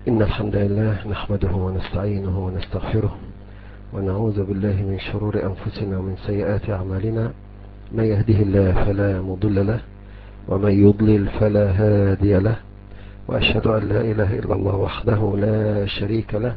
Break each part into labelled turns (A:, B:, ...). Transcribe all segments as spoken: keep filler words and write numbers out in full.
A: إن الحمد لله نحمده ونستعينه ونستغفره ونعوذ بالله من شرور أنفسنا ومن سيئات أعمالنا. من يهده الله فلا مضل له ومن يضلل فلا هادي له، وأشهد أن لا إله إلا الله وحده لا شريك له،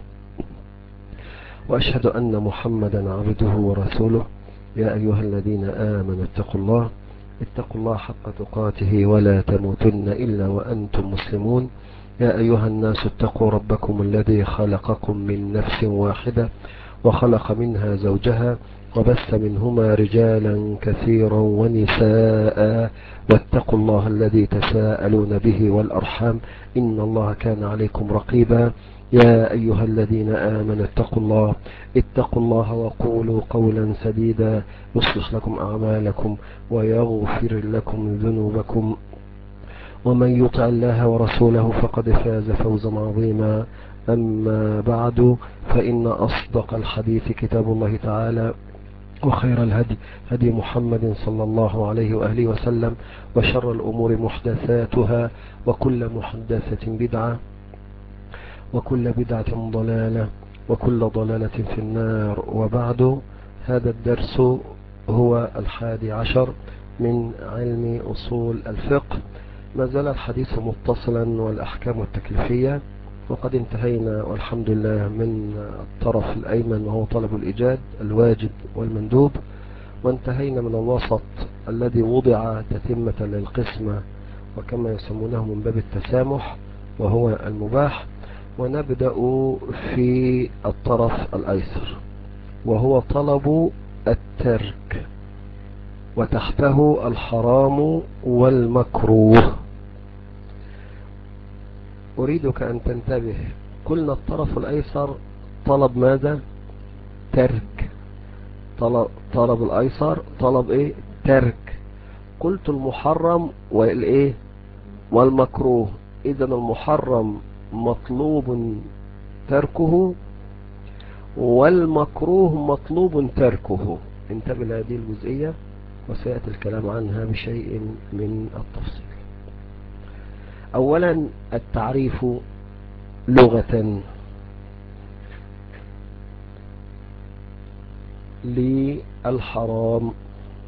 A: وأشهد أن محمدا عبده ورسوله. يا أيها الذين آمنوا اتقوا الله اتقوا الله حق تقاته ولا تموتن إلا وأنتم مسلمون. يا أيها الناس اتقوا ربكم الذي خلقكم من نفس واحدة وخلق منها زوجها وبث منهما رجالا كثيرا ونساء، واتقوا الله الذي تساءلون به والأرحام إن الله كان عليكم رقيبا. يا أيها الذين آمنوا اتقوا الله اتقوا الله وقولوا قولا سديدا يصلح لكم أعمالكم ويغفر لكم ذنوبكم، ومن يطع الله ورسوله فقد فاز فوزا عظيما. أما بعد، فإن أصدق الحديث كتاب الله تعالى، وخير الهدي هدي محمد صلى الله عليه وآله وسلم، وشر الأمور محدثاتها، وكل محدثة بدعة، وكل بدعة ضلالة، وكل ضلالة في النار. وبعد، هذا الدرس هو الحادي عشر من علم أصول الفقه. ما زال الحديث متصلا والأحكام التكليفية، وقد انتهينا والحمد لله من الطرف الأيمن وهو طلب الإيجاد الواجب والمندوب، وانتهينا من الوسط الذي وضع تتمة للقسمة وكما يسمونه من باب التسامح وهو المباح. ونبدأ في الطرف الأيسر وهو طلب الترك، وتحته الحرام والمكروه. أريدك أن تنتبه، قلنا الطرف الأيسر طلب ماذا؟ ترك. طلب, طلب الأيسر طلب إيه؟ ترك. قلت المحرم والإيه؟ والمكروه. إذا المحرم مطلوب تركه والمكروه مطلوب تركه. انتبه لهذه الجزئية وسيأتي الكلام عنها بشيء من التفصيل. أولا التعريف لغة للحرام.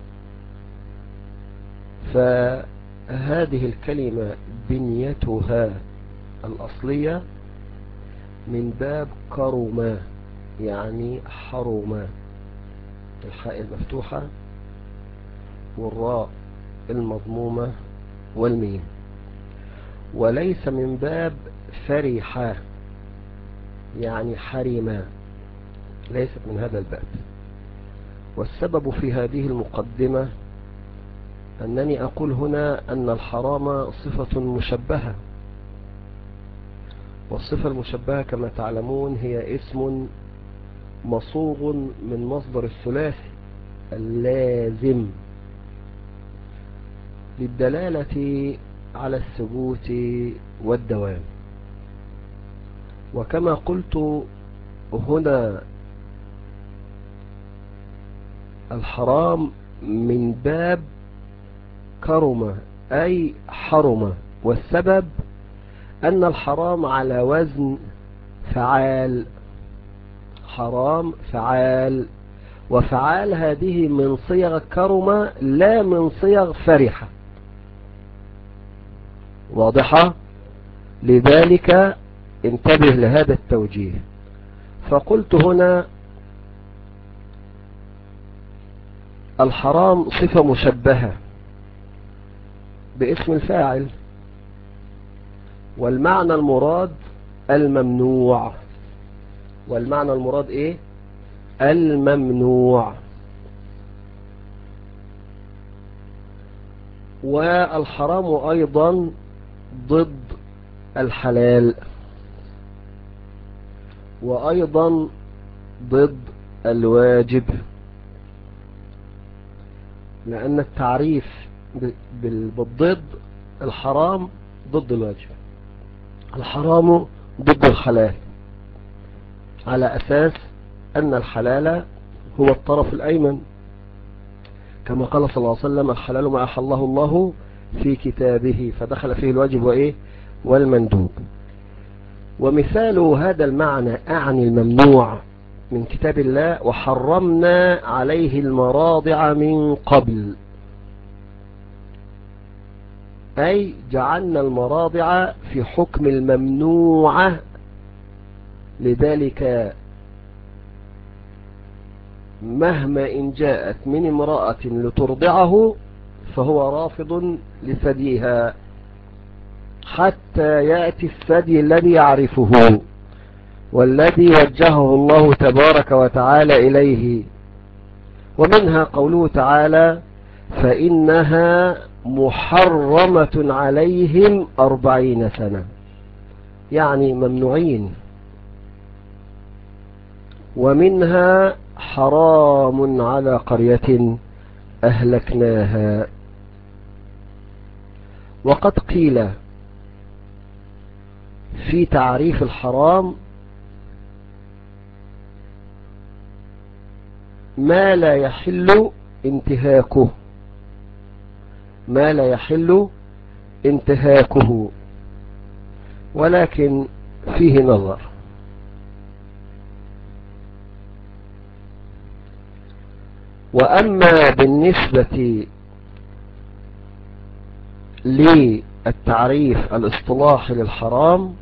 A: فهذه الكلمة بنيتها الأصلية من باب كرما، يعني حرما، الحاء المفتوحة والراء المضمومة والميم، وليس من باب فرحة يعني حرما، ليست من هذا الباب. والسبب في هذه المقدمة أنني أقول هنا أن الحرام صفة مشبهة، والصفة المشبهة كما تعلمون هي اسم مصوغ من مصدر الثلاثي اللازم للدلالة على الثبوت والدوام. وكما قلت هنا الحرام من باب كرم أي حرم، والسبب أن الحرام على وزن فعال. حرام فعال، وفعال هذه من صيغ كرم لا من صيغ فرحة. واضحة؟ لذلك انتبه لهذا التوجيه. فقلت هنا الحرام صفة مشبهة باسم الفاعل، والمعنى المراد الممنوع. والمعنى المراد ايه؟ الممنوع. والحرام ايضا ضد الحلال، وايضا ضد الواجب، لان التعريف بالضد الحرام ضد الواجب. الحرام ضد الحلال على أساس أن الحلال هو الطرف الأيمن، كما قال صلى الله عليه وسلم: الحلال ما أحله الله في كتابه، فدخل فيه الواجب وإيه؟ والمندوب. ومثال هذا المعنى أعني الممنوع من كتاب الله: وحرمنا عليه المراضع من قبل، أي جعلنا المراضع في حكم الممنوعة، لذلك مهما إن جاءت من امرأة لترضعه فهو رافض لثديها حتى يأتي الثدي الذي يعرفه والذي وجهه الله تبارك وتعالى إليه. ومنها قوله تعالى: فإنها محرمة عليهم أربعين سنة، يعني ممنوعين. ومنها حرام على قرية أهلكناها. وقد قيل في تعريف الحرام: ما لا يحل انتهاكه، ما لا يحل انتهاكه، ولكن فيه نظر. وأما بالنسبة للتعريف الاصطلاحي للحرام،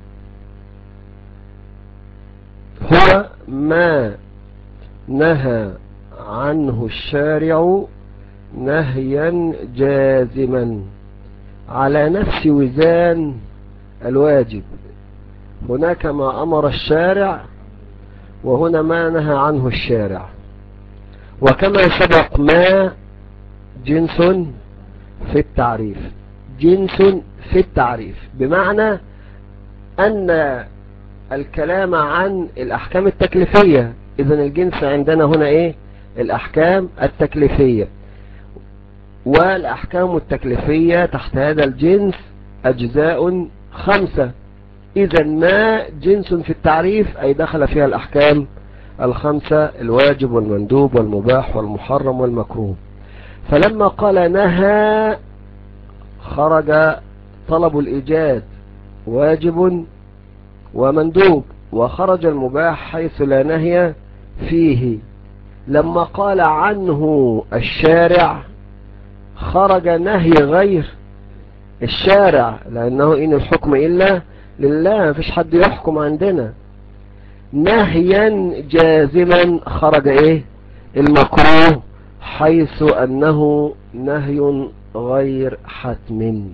A: هو ما نهى عنه الشارع نهيا جازما على نفس وزان الواجب. هناك ما أمر الشارع، وهنا ما نهى عنه الشارع. وكما سبق، ما جنس في التعريف، جنس في التعريف بمعنى أن الكلام عن الأحكام التكليفية. إذن الجنس عندنا هنا إيه؟ الأحكام التكليفية. والأحكام التكليفية تحت هذا الجنس أجزاء خمسة. إذن ما جنس في التعريف، أي دخل فيها الأحكام الخمسة: الواجب والمندوب والمباح والمحرم والمكروه. فلما قال نهى، خرج طلب الإيجاد واجب ومندوب، وخرج المباح حيث لا نهي فيه. لما قال عنه الشارع، خرج نهي غير الشارع، لأنه إن الحكم إلا لله، مفيش حد يحكم عندنا. نهيا جازما خرج إيه؟ المكروه، حيث أنه نهي غير حتم.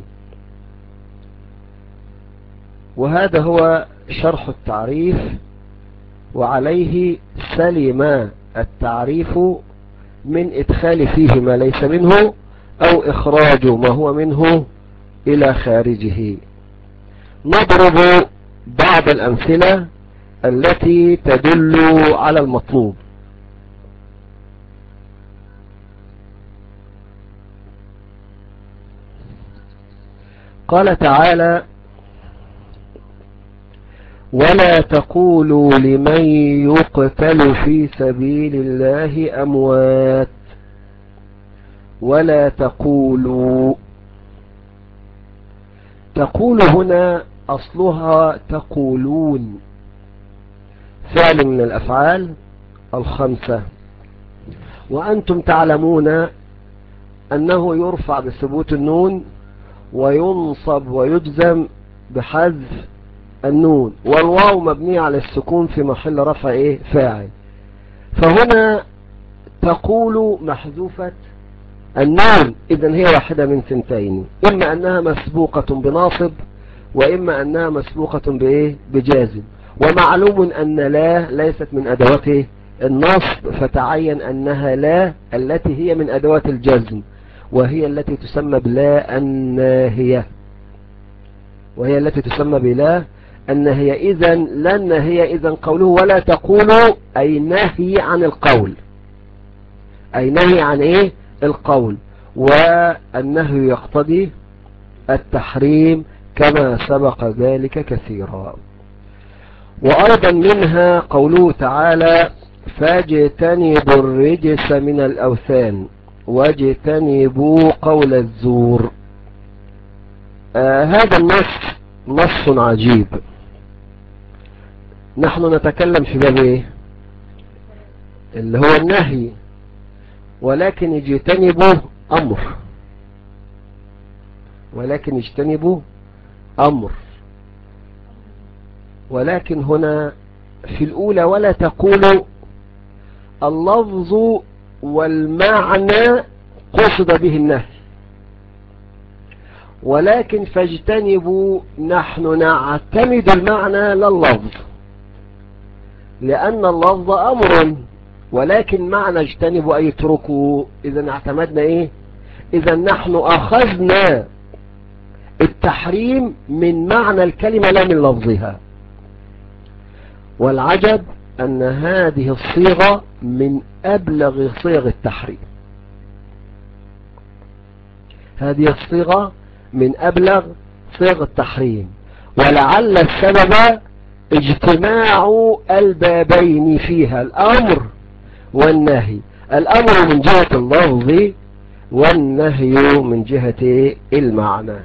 A: وهذا هو شرح التعريف، وعليه سلم التعريف من إدخال فيه ما ليس منه أو إخراج ما هو منه إلى خارجه. نضرب بعض الأمثلة التي تدل على المطلوب. قال تعالى: ولا تقولوا لمن يقتل في سبيل الله أموات. ولا تقولوا، تقول هنا أصلها تقولون، فعل من الأفعال الخمسة. وأنتم تعلمون أنه يرفع بثبوت النون، وينصب ويجزم بحذف النون، والواو مبنية على السكون في محل رفع ايه؟ فاعل. فهنا تقول محذوفة النون، إذن هي واحدة من ثنتين: إما أنها مسبوقة بناصب، وإما أنها مسبوقة بإيه؟ بجازم. ومعلوم أن لا ليست من أدوات النصب، فتعين أنها لا التي هي من أدوات الجزم، وهي التي تسمى بلا الناهية، وهي التي تسمى بلا النهي. إذن لا النهي، إذن قوله ولا تقولوا أي نهي عن القول، أي نهي عن إيه؟ القول. والنهي يقتضي التحريم كما سبق ذلك كثيرا. وأيضا منها قوله تعالى: فاجتنبوا الرجس من الأوثان واجتنبوا قول الزور. آه هذا النص نص عجيب. نحن نتكلم في باب ايه؟ اللي هو النهي، ولكن اجتنبوا امر، ولكن اجتنبوا امر. ولكن هنا في الاولى ولا تقولوا اللفظ والمعنى قصد به النهي، ولكن فاجتنبوا نحن نعتمد المعنى لللفظ، لأن اللفظ أمر، ولكن معنى اجتنبوا أي اتركوا. إذا اعتمدنا إيه؟ إذا نحن أخذنا التحريم من معنى الكلمة لا من لفظها. والعجب أن هذه الصيغة من أبلغ صيغ التحريم، هذه الصيغة من أبلغ صيغ التحريم، ولعل السبب اجتماع البابين فيها، الأمر والنهي، الأمر من جهة اللفظ والنهي من جهة المعنى.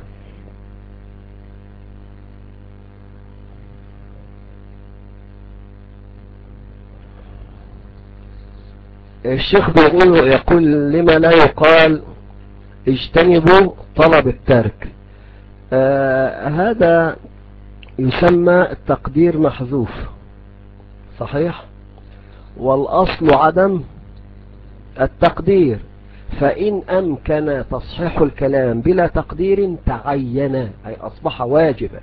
A: الشيخ بيقول يقول لما لا يقال اجتنبوا طلب الترك؟ آه هذا يسمى التقدير محذوف، صحيح، والأصل عدم التقدير، فإن أمكن تصحيح الكلام بلا تقدير تعين، أي أصبح واجبا،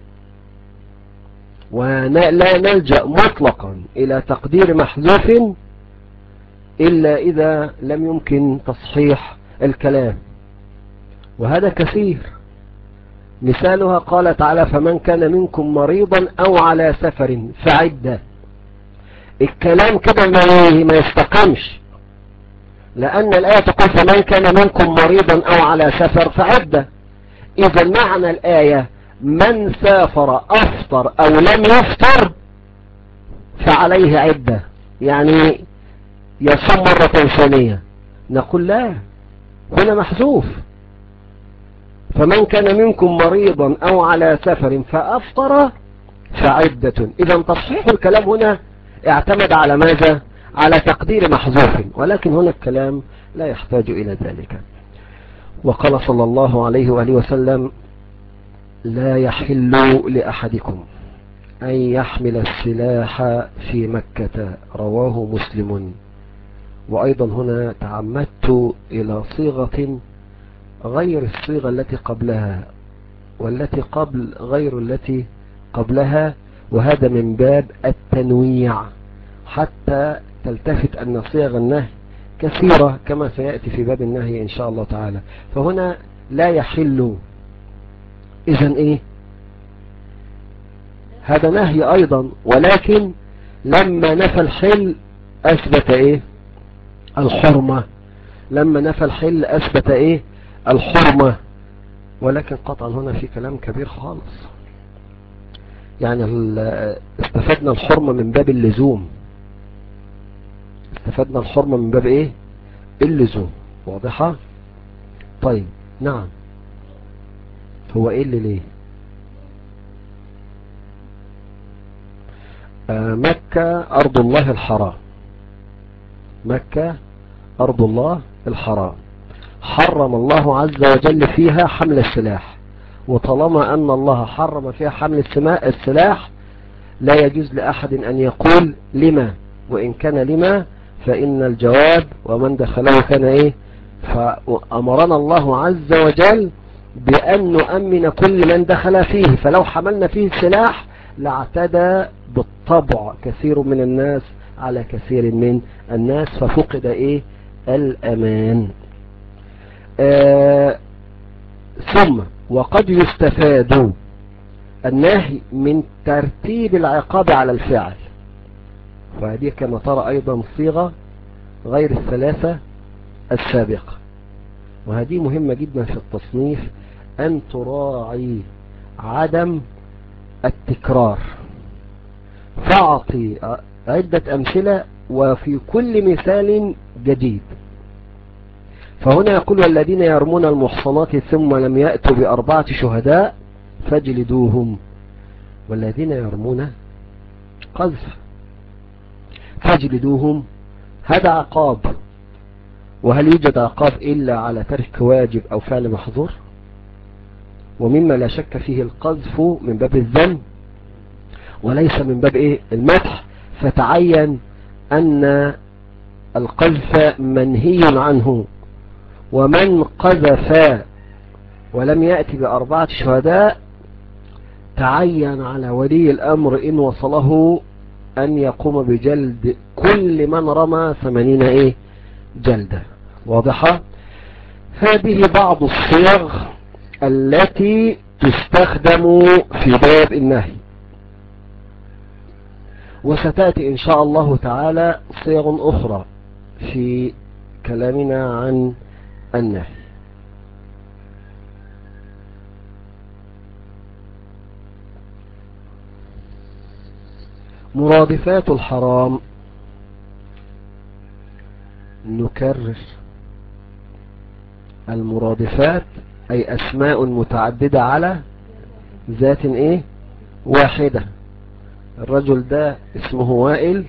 A: ولا نلجأ مطلقا إلى تقدير محذوف إلا إذا لم يمكن تصحيح الكلام، وهذا كثير. مثالها قال تعالى فمن كان منكم مريضا أو على سفر فعدة. الكلام كده ما يستقمش، لأن الآية تقول فمن كان منكم مريضا أو على سفر فعدة. إذا معنى الآية من سافر أفطر أو لم يفطر فعليه عدة، يعني يصوم مرة ثانية. نقول لا، هنا محذوف فمن كان منكم مريضا أو على سفر فأفطر فعدة. إذا تصحيح الكلام هنا اعتمد على ماذا؟ على تقدير محذوف، ولكن هنا الكلام لا يحتاج إلى ذلك. وقال صلى الله عليه وآله وسلم لا يحل لأحدكم أن يحمل السلاح في مكة، رواه مسلم. وأيضا هنا تعمدت إلى صيغة غير الصيغة التي قبلها، والتي قبل غير التي قبلها، وهذا من باب التنويع حتى تلتفت أن صيغ النهي كثيرة كما سيأتي في باب النهي إن شاء الله تعالى. فهنا لا يحل، إذن إيه؟ هذا نهي أيضا، ولكن لما نفى الحل أثبت إيه؟ الحرمة. لما نفى الحل أثبت إيه؟ الحرمة. ولكن قطعا هنا في كلام كبير خالص، يعني استفدنا الحرمة من باب اللزوم، استفدنا الحرمة من باب ايه؟ اللزوم. واضحة؟ طيب نعم. هو ايه اللي ليه؟ آه مكة أرض الله الحرام، مكة أرض الله الحرام، حرم الله عز وجل فيها حمل السلاح، وطالما أن الله حرم فيها حمل السلاح لا يجوز لأحد أن يقول لما، وإن كان لما فإن الجواب ومن دخله كان إيه؟ فأمرنا الله عز وجل بأن نؤمن كل من دخل فيه، فلو حملنا فيه السلاح لاعتدى بالطبع كثير من الناس على كثير من الناس، ففقد إيه؟ الأمان. آه ثم وقد يستفاد النهي من ترتيب العقاب على الفعل، وهذه كما ترى أيضا صيغة غير الثلاثة السابقة، وهذه مهمة جدا في التصنيف، أن تراعي عدم التكرار. فأعطي عدة أمثلة وفي كل مثال جديد. فهنا يقول والذين يرمون المحصنات ثم لم يأتوا بأربعة شهداء فاجلدوهم. والذين يرمون القذف فاجلدوهم، هذا عقاب. وهل يوجد عقاب إلا على ترك واجب أو فعل محظور؟ ومما لا شك فيه القذف من باب الذم وليس من باب إيه المدح، فتعين أن القذف منهي عنه. ومن قذف ولم يأتي بأربعة شهداء تعين على ولي الأمر إن وصله أن يقوم بجلد كل من رمى ثمانين إيه جلدة. واضحة؟ هذه بعض الصيغ التي تستخدم في باب النهي، وستأتي إن شاء الله تعالى صيغ أخرى في كلامنا عن النهي. مرادفات الحرام، نكرر، المرادفات أي أسماء متعددة على ذات إيه واحدة. الرجل ده اسمه وائل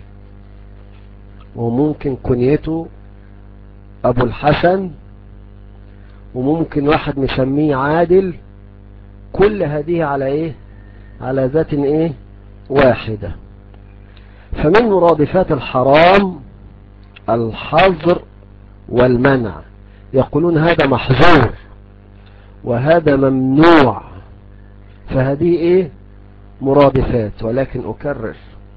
A: وممكن كنيته أبو الحسن وممكن واحد مسميه عادل، كل هذه على إيه على ذات إيه واحدة. فمن مرادفات الحرام الحظر والمنع، يقولون هذا محظور وهذا ممنوع، فهذه ايه مرادفات. ولكن اكرر،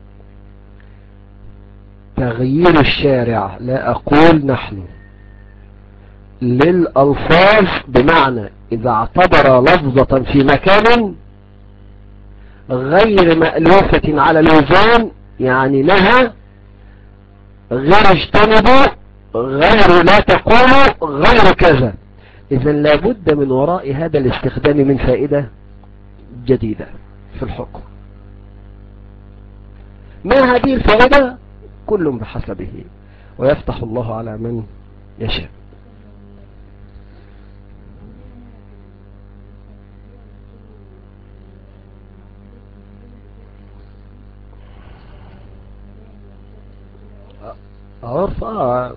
A: تغيير الشارع، لا اقول نحن، للألفاظ، بمعنى اذا اعتبر لفظة في مكان غير مألوفة على الوزان، يعني لها غير اجتنبوا، غير لا تقولوا، غير كذا، إذا لابد من وراء هذا الاستخدام من فائدة جديدة في الحكم. ما هذه الفائدة؟ كل بحسبه، ويفتح الله على من يشاء. عرف آه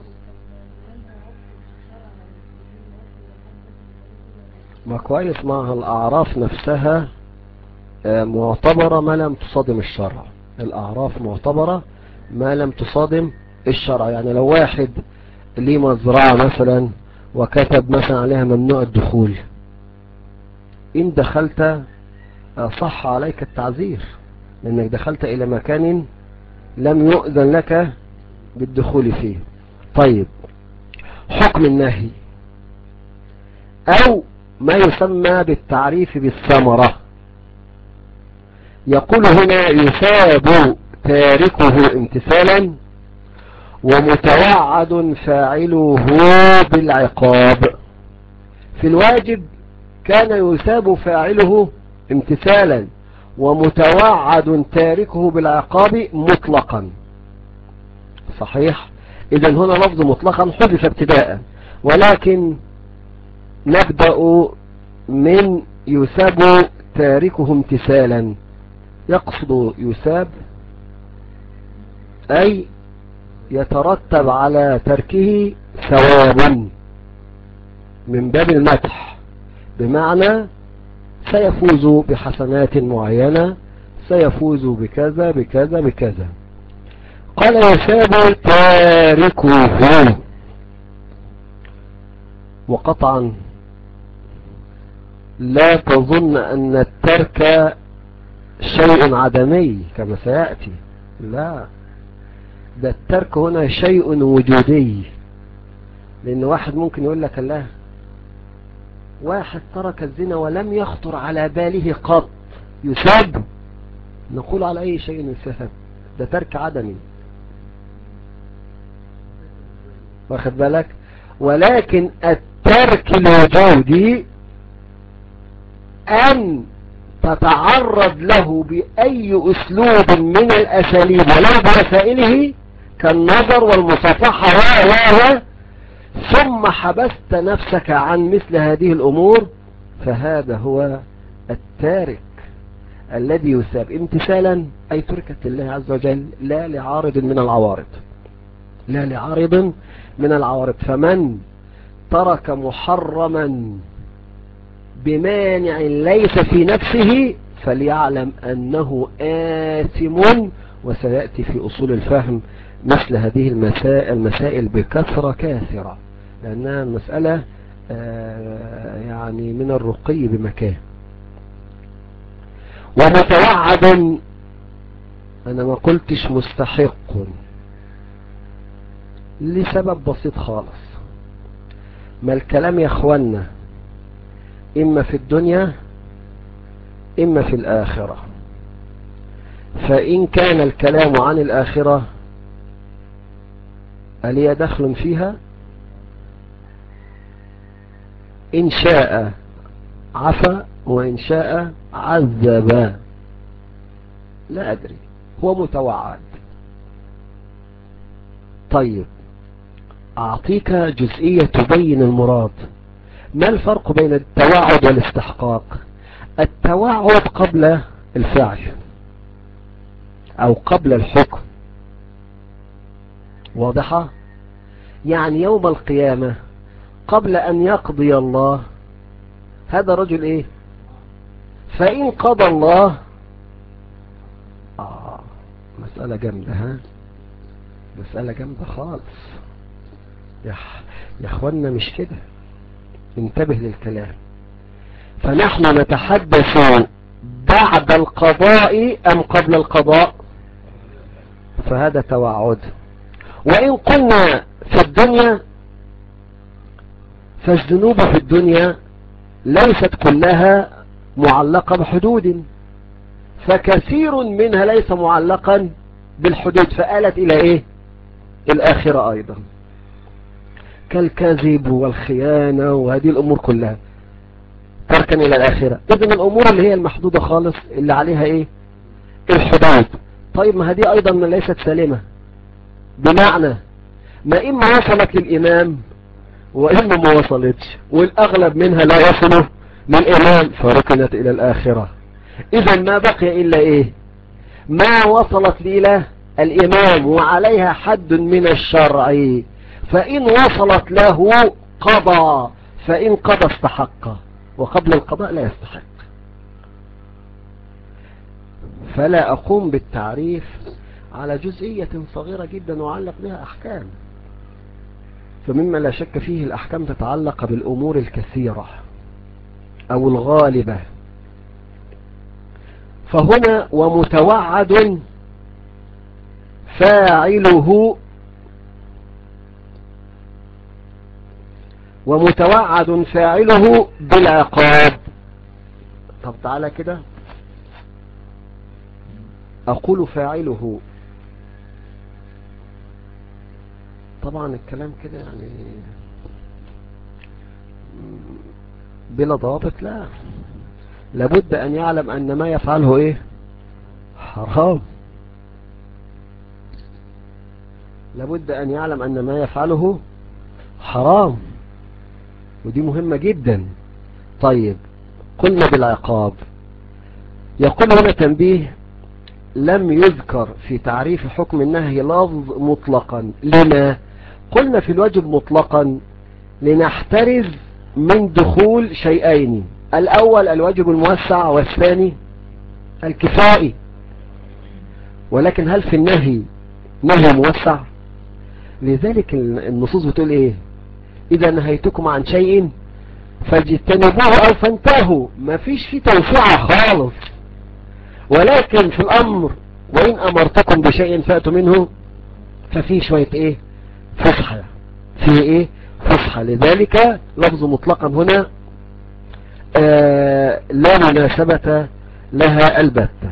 A: ما كويس، مع الأعراف نفسها معتبرة ما لم تصادم الشرع. الأعراف معتبرة ما لم تصادم الشرع. يعني لو واحد ليه مزرعة مثلا وكتب مثلا عليها ممنوع الدخول، إن دخلت صح عليك التعذير، لأنك دخلت إلى مكان لم يؤذن لك بالدخول فيه. طيب، حكم النهي أو ما يسمى بالتعريف بالثمرة، يقول هنا يثاب تاركه امتثالا ومتوعد فاعله بالعقاب. في الواجب كان يثاب فاعله امتثالا ومتوعد تاركه بالعقاب مطلقا. صحيح؟ إذا هنا لفظ مطلقا حذف ابتداء، ولكن نبدأ من يثاب تاركه امتثالا. يقصد يثاب أي يترتب على تركه ثواب من باب المدح، بمعنى سيفوز بحسنات معينة، سيفوز بكذا بكذا بكذا. قال يثاب تاركه، وقطعا لا تظن أن الترك شيء عدمي كما سيأتي، لا، ده الترك هنا شيء وجودي. لأن واحد ممكن يقول لك الله، واحد ترك الزنا ولم يخطر على باله قط، يثاب؟ نقول على أي شيء يثاب؟ ده ترك عدمي، واخد بالك؟ ولكن الترك الوجودي أن تتعرض له بأي أسلوب من الأساليب ولو بوسائله كالنظر والمصافحة و ثم حبست نفسك عن مثل هذه الأمور، فهذا هو التارك الذي يثاب امتثالا أي تركت لله عز وجل لا لعارض من العوارض، لا لعارض من العوارض. فمن ترك محرما بمانع ليس في نفسه فليعلم أنه آثم. وسيأتي في أصول الفهم مثل هذه المسائل, المسائل بكثرة كاثرة، لأنها المسألة يعني من الرقي بمكان. ومتوعد أنا ما قلتش مستحق لسبب بسيط خالص. ما الكلام يا اخوانا إما في الدنيا إما في الآخرة. فإن كان الكلام عن الآخرة ألي دخل فيها؟ إن شاء عفا وإن شاء عذب، لا أدري، هو متوعد. طيب أعطيك جزئية تبين المراد. ما الفرق بين التوعد والاستحقاق؟ التوعد قبل الفعل أو قبل الحكم، واضحة؟ يعني يوم القيامة قبل أن يقضي الله هذا رجل إيه؟ فإن قضى الله آه مسألة جامدة، ها مسألة جامدة خالص يا يا اخوانا، مش كده، انتبه للكلام. فنحن نتحدث بعد القضاء أم قبل القضاء؟ فهذا توعد. وإن قلنا في الدنيا فالذنوب في الدنيا ليست كلها معلقة بحدود، فكثير منها ليس معلقا بالحدود، فآلت إلى إيه؟ الآخرة أيضا، كالكذب والخيانة وهذه الأمور كلها تركن إلى الآخرة. إذن الأمور اللي هي المحدودة خالص اللي عليها إيه؟ الحدود. طيب ما هذه أيضا ليست سالمة، بمعنى ما إما وصلت للإمام وإما ما وصلتش، والأغلب منها لا يصل للإمام فركنت إلى الآخرة. إذن ما بقي إلا إيه؟ ما وصلت إلى الإمام وعليها حد من الشرع، فإن وصلت له قضى، فإن قضى استحق، وقبل القضاء لا يستحق. فلا أقوم بالتعريف على جزئية صغيرة جدا وعلق بها أحكام، فمما لا شك فيه الأحكام تتعلق بالأمور الكثيرة أو الغالبة. فهنا ومتوعد فاعله ومتوعد فاعله بالعقاب. طب تعالى كده أقول فاعله، طبعا الكلام كده يعني بلا ضوابط، لا، لابد أن يعلم أن ما يفعله إيه؟ حرام. لابد أن يعلم أن ما يفعله حرام، ودي مهمة جدا. طيب قلنا بالعقاب. يقول هنا تنبيه: لم يذكر في تعريف حكم النهي لفظ مطلقا. لما قلنا في الواجب مطلقا؟ لنحترز من دخول شيئين: الأول الواجب الموسع، والثاني الكفائي. ولكن هل في النهي نهي موسع؟ لذلك النصوص بتقول ايه؟ إذا نهيتكم عن شيء فاجتنبوه أو فانتهوا. ما فيش فيه توسعة خالص. ولكن في الأمر وإن أمرتكم بشيء فأتوا منه ففيه شوية ايه؟ فصحى، فيه ايه؟ فصحى. لذلك لفظ مطلقا هنا آه لا مناسبة لها البتة.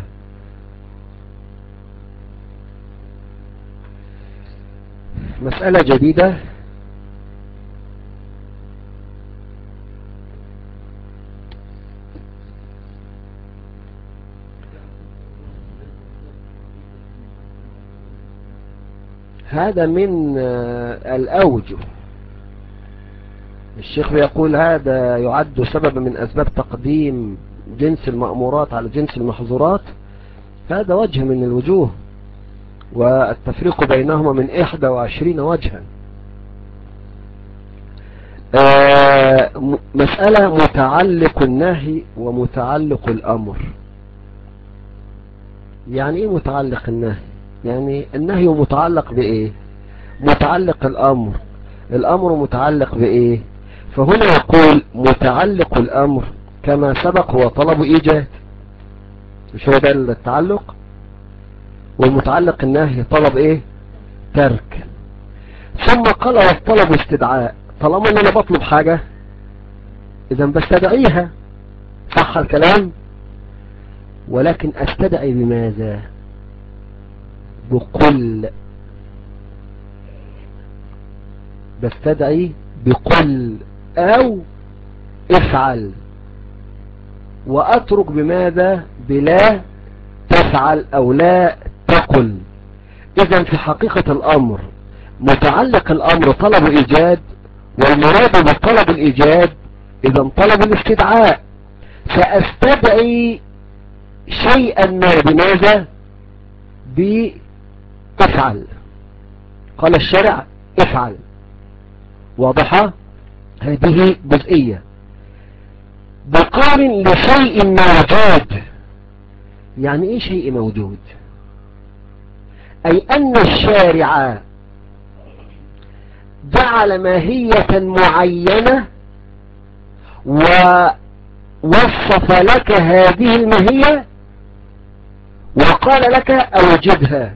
A: مسألة جديدة: هذا من الأوجه. الشيخ يقول هذا يعد سبب من أسباب تقديم جنس المأمورات على جنس المحظورات، هذا وجه من الوجوه، والتفريق بينهما من إحدى وعشرين وجها. آه مسألة متعلق النهي ومتعلق الأمر. يعني ايه متعلق النهي؟ يعني النهي متعلق بإيه؟ متعلق الأمر، الأمر متعلق بإيه؟ فهنا يقول متعلق الأمر كما سبق هو طلب إيجاد، مش هو ده التعلق؟ والمتعلق النهي طلب إيه؟ ترك. ثم قال والطلب استدعاء، طالما ان انا بطلب حاجة اذا بستدعيها، صح الكلام؟ ولكن استدعي بماذا؟ بقل، بستدعي بقل او افعل، واترك بماذا؟ بلا تفعل او لا تقل. اذا في حقيقة الامر متعلق الامر طلب ايجاد، والمراد بطلب الايجاد اذا طلب الاستدعاء، فاستدعي شيئا ما بماذا؟ بافعل. قال الشرع افعل، واضحة؟ هذه جزئية. بقول لشيء موجود، يعني ايه شيء موجود؟ اي ان الشارع جعل ماهية معينة ووصف لك هذه الماهية وقال لك اوجدها.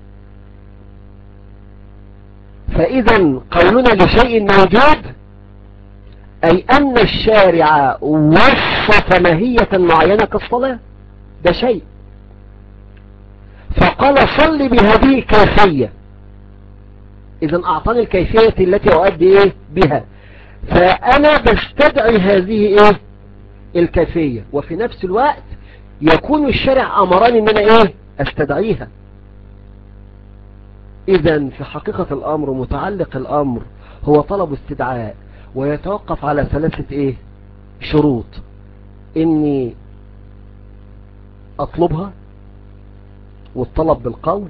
A: فاذا قولنا لشيء موجود اي ان الشارع وصف ماهية معينة كالصلاة، ده شيء، فقال صل بهذه الكيفية، اذا اعطاني الكيفية التي اؤدي ايه بها، فانا بستدعي هذه ايه الكيفية، وفي نفس الوقت يكون الشارع امرني ان انا ايه استدعيها. اذا في حقيقة الامر متعلق الامر هو طلب استدعاء، ويتوقف على ثلاثة ايه شروط: اني اطلبها، والطلب بالقول.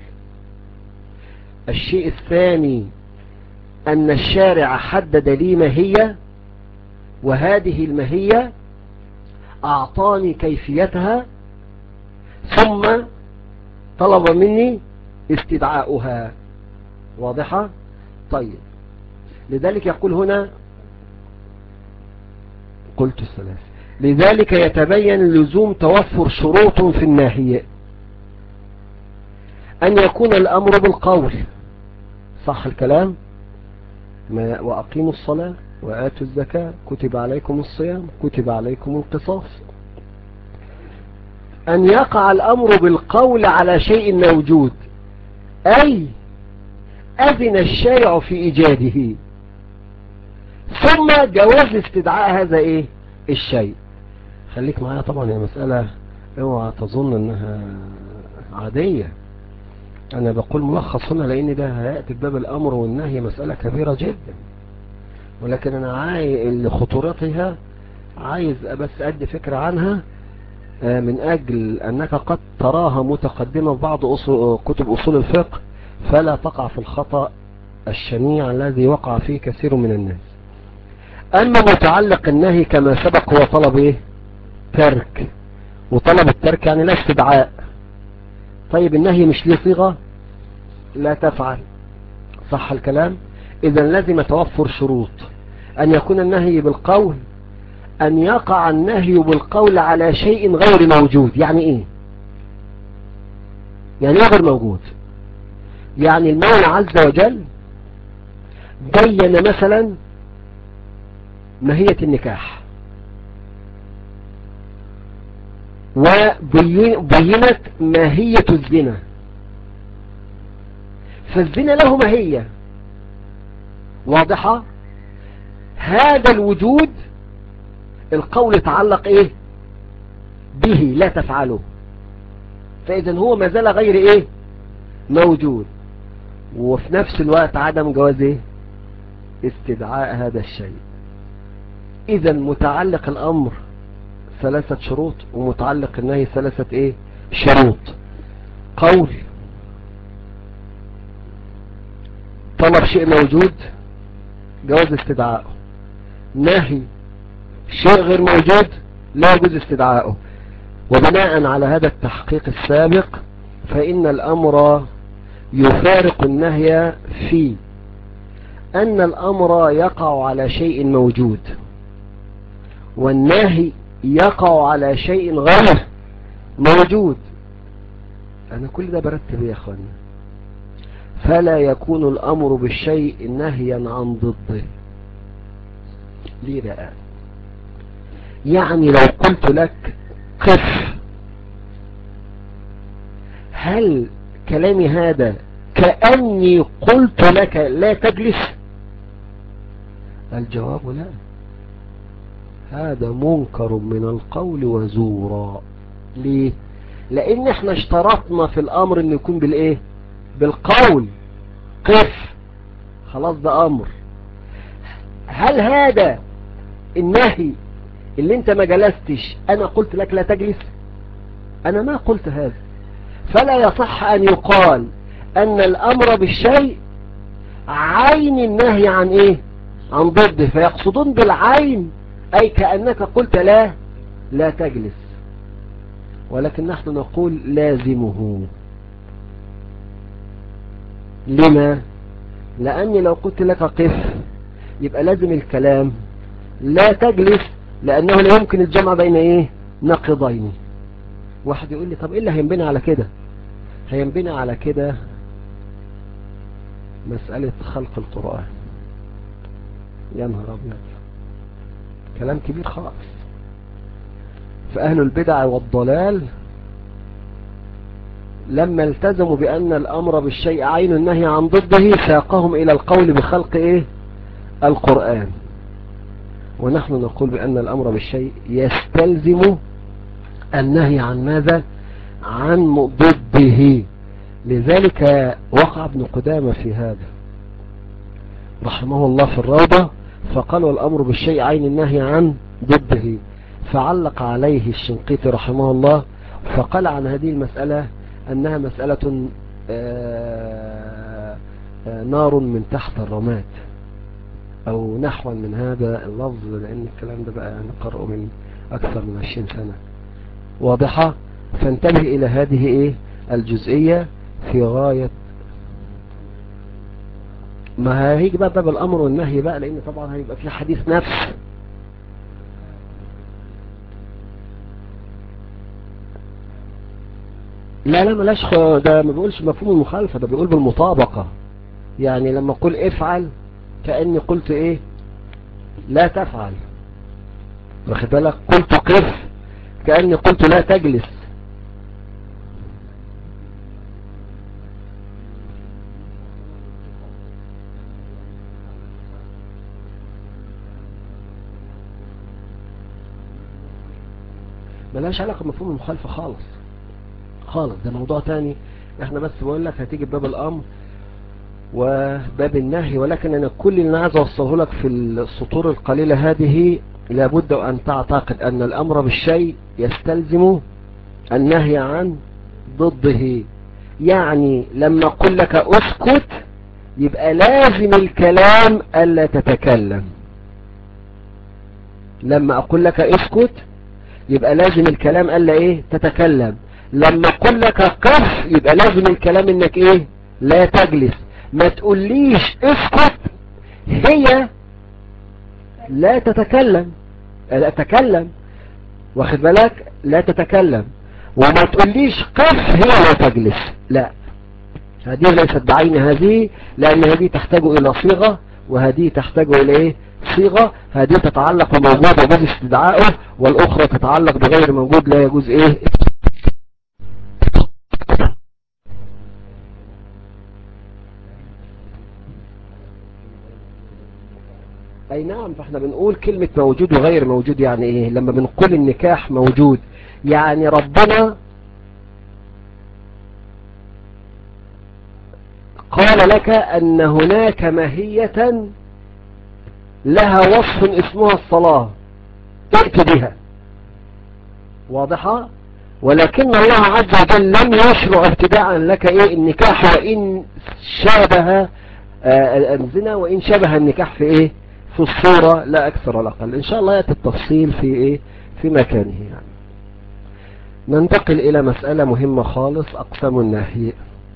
A: الشيء الثاني ان الشارع حدد لي ماهية، وهذه الماهية اعطاني كيفيتها، ثم طلب مني استدعاؤها. واضحة؟ طيب، لذلك يقول هنا قلت الثلاث، لذلك يتبين لزوم توفر شروط في الناهية: أن يكون الأمر بالقول، صح الكلام؟ ما وأقيموا الصلاة وآتوا الزكاة كتب عليكم الصيام كتب عليكم القصاص. أن يقع الأمر بالقول على شيء موجود، أي أذن الشارع في إيجاده، ثم جواز استدعاء هذا إيه الشيء. خليك معايا طبعا، يا مسألة اوعى تظن انها عادية، انا بقول ملخص هنا لان ده هيأتي بباب الامر والنهي، مسألة كبيرة جدا، ولكن انا عايز لخطورتها عايز بس ادي فكرة عنها، من اجل انك قد تراها متقدمة في بعض أصول كتب اصول الفقه، فلا تقع في الخطأ الشنيع الذي وقع فيه كثير من الناس. اما متعلق النهي كما سبق هو طلب ايه ترك، وطلب الترك يعني لا استدعاء. طيب النهي مش ليه صيغة؟ لا تفعل، صح الكلام؟ اذا لازم توفر شروط: ان يكون النهي بالقول، ان يقع النهي بالقول على شيء غير موجود. يعني ايه؟ يعني ايه غير موجود؟ يعني المولى عز وجل بين مثلا ماهية النكاح، وبينت ماهية الزنا، فالزنا له ماهية واضحة. هذا الوجود القول يتعلق ايه به، لا تفعله، فاذا هو ما زال غير ايه موجود، وفي نفس الوقت عدم جواز ايه استدعاء هذا الشيء. اذا متعلق الامر ثلاثة شروط ومتعلق النهي ثلاثة ايه شروط. قول طلب شيء موجود جواز استدعائه، نهي شيء غير موجود لا يجوز استدعائه. وبناء على هذا التحقيق السابق فإن الأمر يفارق النهي في أن الأمر يقع على شيء موجود والنهي يقع على شيء غير موجود. أنا كل ده برتب يا أخواني. فلا يكون الأمر بالشيء نهيا عن ضده. ليه بقى؟ يعني لو قلت لك قف، هل كلامي هذا كأني قلت لك لا تجلس؟ الجواب لا، هذا منكر من القول وزورا. ليه؟ لان احنا اشترطنا في الامر ان يكون بالايه بالقول. قف خلاص ده امر. هل هذا النهي اللي انت ما جلستش انا قلت لك لا تجلس؟ انا ما قلت هذا. فلا يصح ان يقال ان الامر بالشيء عين النهي عن ايه عن ضده. فيقصدون بالعين اي كأنك قلت لا لا تجلس، ولكن نحن نقول لازمه. لما؟ لاني لو قلت لك قف يبقى لازم الكلام لا تجلس، لانه لا يمكن الجمع بين ايه نقيضين. واحد يقول لي طب ايه اللي هينبني على كده؟ هينبني على كده مسألة خلق القرآن. يا نهار ابيض، كلام كبير خالص. فأهل البدع والضلال لما التزموا بأن الأمر بالشيء عين النهي عن ضده ساقهم إلى القول بخلق إيه القرآن. ونحن نقول بأن الأمر بالشيء يستلزم النهي عن ماذا؟ عن ضده. لذلك وقع ابن قدامة في هذا رحمه الله في الروضة، فقال والأمر بالشيء عين النهي عن ضده. فعلق عليه الشنقيطي رحمه الله فقال عن هذه المسألة أنها مسألة آآ آآ نار من تحت الرماد أو نحو من هذا اللفظ، لأن الكلام ده بقى نقرأه من أكثر من عشرين سنة. واضحة؟ فانتبه إلى هذه إيه الجزئية في غاية ما هيجي بقى باب الأمر والنهي بقى، لأن طبعا هيبقى في حديث نفس. لا لا ملاش خ... ده ما بيقولش مفهوم المخالفة، ده بيقول بالمطابقة. يعني لما اقول افعل كأني قلت ايه لا تفعل، واخد بالك؟ قلت قف كأني قلت لا تجلس. ملاش علاقة بمفهوم المخالفة خالص خالص، ده موضوع تاني. احنا بس بقول لك هتيجي بباب الامر وباب النهي. ولكن انا كل اللي عايز اوصله لك في السطور القليلة هذه لابد ان تعتقد ان الامر بالشيء يستلزم النهي عن ضده. يعني لما اقول لك اسكت يبقى لازم الكلام الا تتكلم. لما اقول لك اسكت يبقى لازم الكلام الا ايه تتكلم. لما اقول لك قف يبقى لازم الكلام انك ايه لا تجلس. ما تقوليش اسكت هي لا تتكلم، لا تتكلم، واخد بالك؟ لا تتكلم. وما تقوليش قف هي لا تجلس، لا، هذه ليست بعين هذه، لان هذه تحتاج الى صيغة وهذه تحتاج الى ايه صيغة. هذه تتعلق بموجود يجوز استدعائه، والاخرى تتعلق بغير موجود لا يجوز ايه. اي نعم. فاحنا بنقول كلمة موجود وغير موجود يعني ايه. لما بنقول النكاح موجود يعني ربنا قال لك ان هناك ماهية لها وصف اسمها الصلاة ائت بها. واضحة. ولكن الله عز وجل لم يشرع ابتداء لك ايه النكاح وان شابه آه الزنا، وان شبه النكاح في ايه في الصورة لا اكثر ولا اقل. ان شاء الله يأتي التفصيل في ايه في مكانه يعني. ننتقل الى مسألة مهمة خالص، اقسام النهي.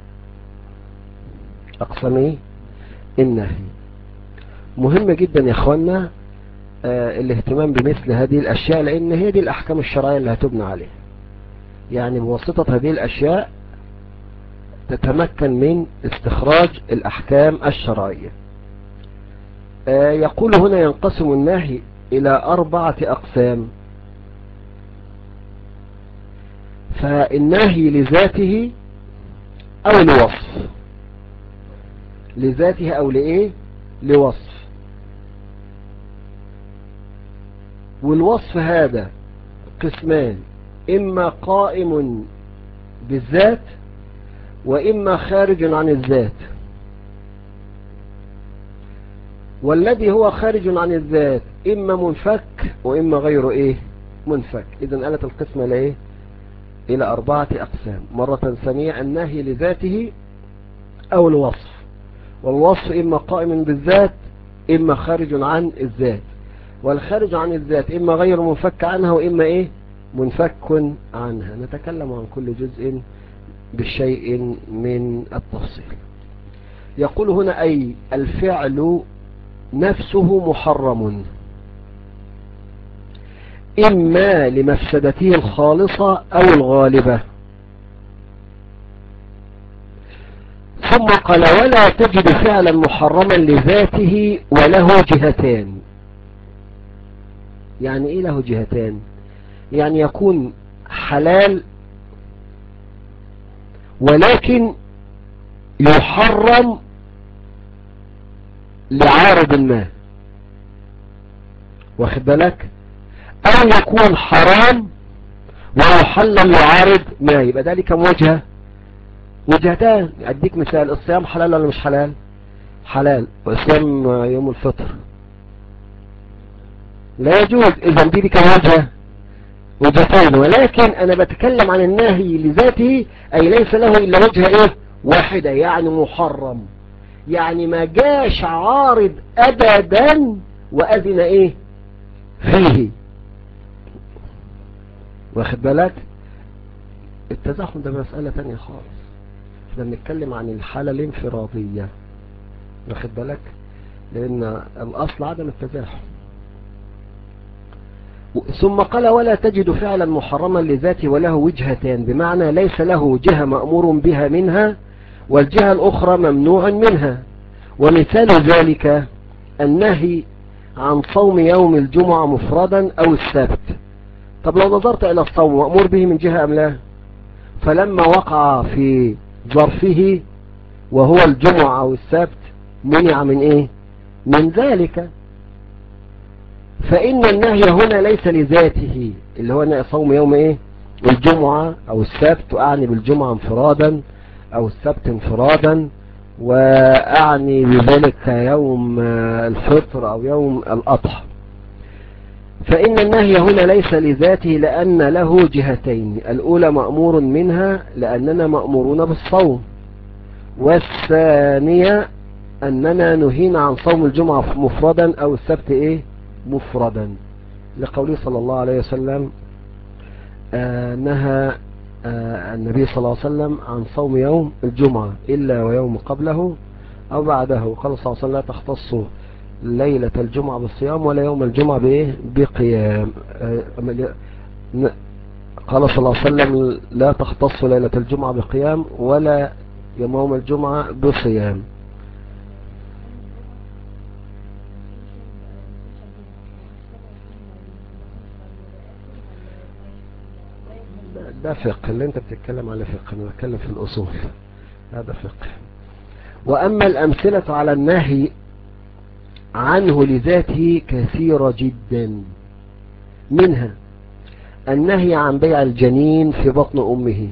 A: اقسام ايه النهي مهمة جدا يا اخوانا، آه الاهتمام بمثل هذه الاشياء، لان هي دي الاحكام الشرعية اللي هتبنى عليها. يعني بواسطة هذه الاشياء تتمكن من استخراج الاحكام الشرعية. آه يقول هنا ينقسم النهي الى اربعة اقسام. فالنهي لذاته او لوصف، لذاته او لايه لوصف. والوصف هذا قسمان، اما قائم بالذات واما خارج عن الذات. والذي هو خارج عن الذات اما منفك واما غير ايه منفك. اذا قالت القسمة لايه الى اربعة اقسام. مرة ثانية، النهي لذاته او الوصف، والوصف اما قائم بالذات اما خارج عن الذات. والخارج عن الذات اما غير منفك عنها واما ايه منفك عنها. نتكلم عن كل جزء بشيء من التفصيل. يقول هنا اي الفعل نفسه محرم، اما لمفسدته الخالصة او الغالبة. ثم قال ولا تجد فعلا محرما لذاته وله جهتان. يعني ايه له جهتان؟ يعني يكون حلال ولكن يحرم لعارض ما، واخد بالك؟ او يكون حرام ويحلل لعارض ما. يبقى ده ليه كم وجهة؟ وجهتان. اديك مثال، الصيام حلال ولا مش حلال؟ حلال. والصيام يوم الفطر لا يجوز. اذا دي كم وجهة؟ وجهتين. ولكن انا بتكلم عن النهي لذاته، اي ليس له الا وجهة ايه واحدة، يعني محرم. يعني ما جاش عارض ابدا واذن ايه فيه، واخد بالك؟ التزاحم ده مسألة تانية خالص. احنا بنتكلم عن الحالة الانفرادية، واخد بالك؟ لان الاصل عدم التزاحم. ثم قال ولا تجد فعلا محرما لذاته وله وجهتان، بمعنى ليس له جهة مأمور بها منها والجهة الأخرى ممنوع منها. ومثال ذلك النهي عن صوم يوم الجمعة مفردا أو السبت. طب لو نظرت إلى الصوم مأمور به من جهة أم لا؟ فلما وقع في ظرفه وهو الجمعة أو السبت منع من إيه؟ من ذلك. فإن النهي هنا ليس لذاته، اللي هو صوم يوم إيه؟ الجمعة أو السبت، وأعني بالجمعة انفرادا أو السبت انفرادا، وأعني بذلك يوم الفطر أو يوم الأضحى. فإن النهي هنا ليس لذاته لأن له جهتين. الأولى مأمور منها لأننا مأمورون بالصوم، والثانية أننا نهينا عن صوم الجمعة مفردا أو السبت إيه مفردا، لقوله صلى الله عليه وسلم آه نهى آه النبي صلى الله عليه وسلم عن صوم يوم الجمعة إلا ويوم قبله أو بعده. قال صلى الله عليه وسلم لا تختص ليلة الجمعة بالصيام ولا يوم الجمعة بإيه بقيام. آه قال صلى الله عليه وسلم لا تختص ليلة الجمعة بقيام ولا يوم الجمعة بصيام. ده فقه اللي انت بتتكلم على فقه، انا بتكلم في الاصول، هذا فقه. واما الامثلة على النهي عنه لذاته كثيرة جدا، منها النهي عن بيع الجنين في بطن امه.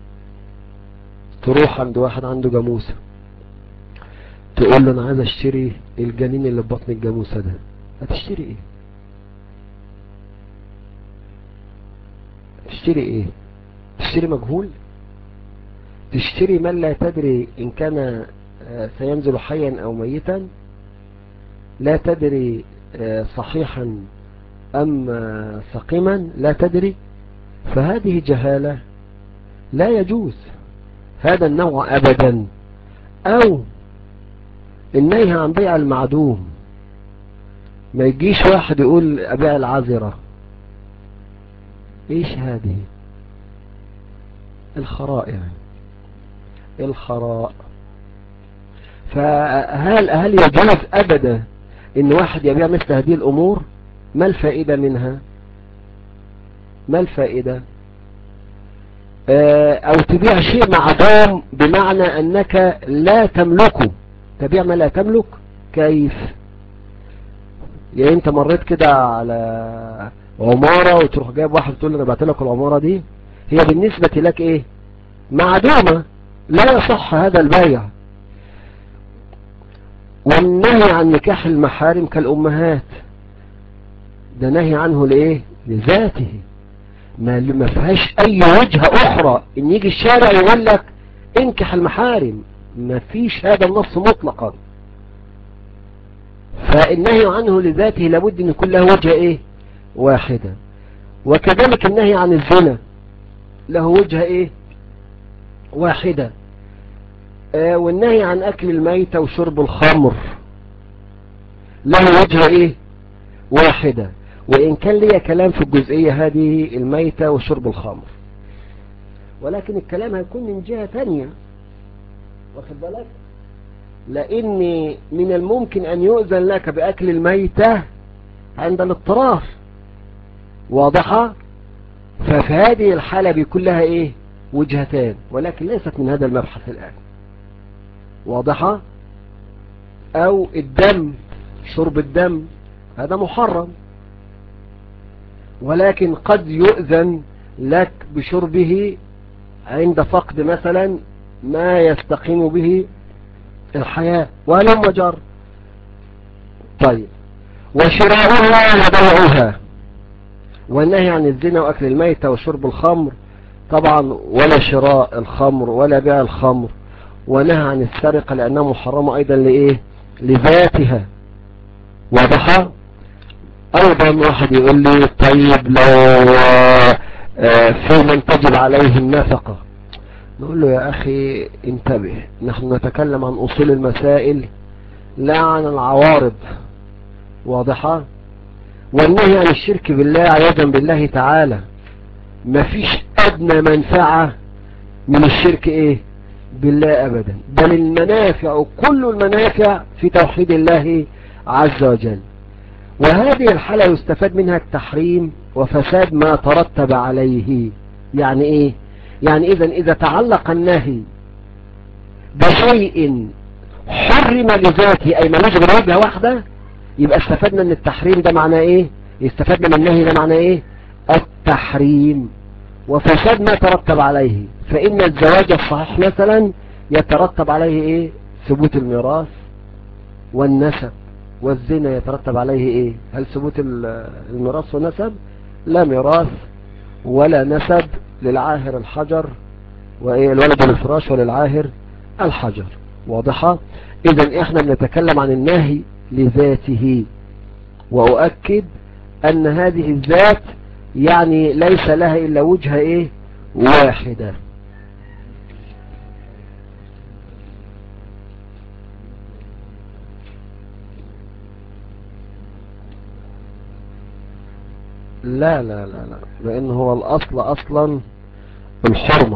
A: تروح عند واحد عنده جاموسة تقول له انا عايز اشتري الجنين اللي في بطن الجاموسة ده، هتشتري ايه؟ تشتري ايه؟ تشتري مجهول؟ تشتري من لا تدري ان كان سينزل حيا او ميتا، لا تدري صحيحا ام سقيما، لا تدري. فهذه جهالة لا يجوز هذا النوع ابدا. او النهي عن بيع المعدوم، ما يجيش واحد يقول ابيع العذرة. ايش هذه؟ الخراء يعني، الخراء. فهل هل يجوز ابدا ان واحد يبيع مثل هذه الامور؟ ما الفائدة منها؟ ما الفائدة؟ اه او تبيع شيء معدوم بمعنى انك لا تملكه، تبيع ما لا تملك. كيف يعني؟ انت مريت كده على عمارة وتروح جايب واحد تقول له انا بعت لك العمارة دي، هي بالنسبة لك ايه؟ معدومة، لا يصح هذا البيع. والنهي عن نكاح المحارم كالأمهات، ده نهي عنه لإيه؟ لذاته، ما ما فيهاش أي وجهة أخرى إن يجي الشارع يقول لك انكح المحارم، ما فيش هذا النص مطلقا. فالنهي عنه لذاته لابد أن يكون له وجهة إيه؟ واحدة. وكذلك النهي عن الزنا له وجهة إيه؟ واحدة. آه والنهي عن أكل الميتة وشرب الخمر له وجهة إيه؟ واحدة. وإن كان لي كلام في الجزئية هذه الميتة وشرب الخمر، ولكن الكلام هيكون من جهة تانية، واخد بالك؟ لأن من الممكن أن يؤذن لك بأكل الميتة عند الاضطرار، واضحة؟ ففي هذه الحالة بيكون لها إيه؟ وجهتان، ولكن ليست من هذا المبحث الآن، واضحة؟ أو الدم، شرب الدم هذا محرم، ولكن قد يؤذن لك بشربه عند فقد مثلا ما يستقيم به الحياة، ولم جر. طيب، وشراؤها وبيعها، والنهي عن الزنا وأكل الميتة وشرب الخمر طبعا، ولا شراء الخمر ولا بيع الخمر، ونهى عن السرقة لأنها محرمة أيضا لإيه؟ لذاتها، واضحة؟ أيضا واحد يقول لي طيب لو في من تجب عليه النفقة، نقول له يا أخي انتبه، نحن نتكلم عن أصول المسائل لا عن العوارض، واضحة؟ والنهي عن الشرك بالله عياذا بالله تعالى، مفيش أدنى منفعة من الشرك إيه؟ بالله أبدا، بل المنافع كل المنافع في توحيد الله عز وجل. وهذه الحالة يستفاد منها التحريم وفساد ما ترتب عليه. يعني إيه؟ يعني إذا إذا تعلق النهي بشيء حرم لذاته أي ملاش غير وجهة واحدة، يبقى استفدنا من التحريم ده معناه إيه؟ استفدنا من النهي ده معناه إيه؟ التحريم وفساد ما ترتب عليه. فإن الزواج الصحيح مثلا يترتب عليه إيه؟ ثبوت الميراث والنسب، والزنا يترتب عليه إيه؟ هل ثبوت الميراث والنسب؟ لا ميراث ولا نسب، للعاهر الحجر، وإيه الولد للفراش وللعاهر الحجر، واضحة؟ إذن إحنا بنتكلم عن النهي لذاته، وأؤكد أن هذه الذات يعني ليس لها إلا وجهة إيه؟ واحدة. لا لا لا لا، لأن هو الأصل أصلا الحرمة،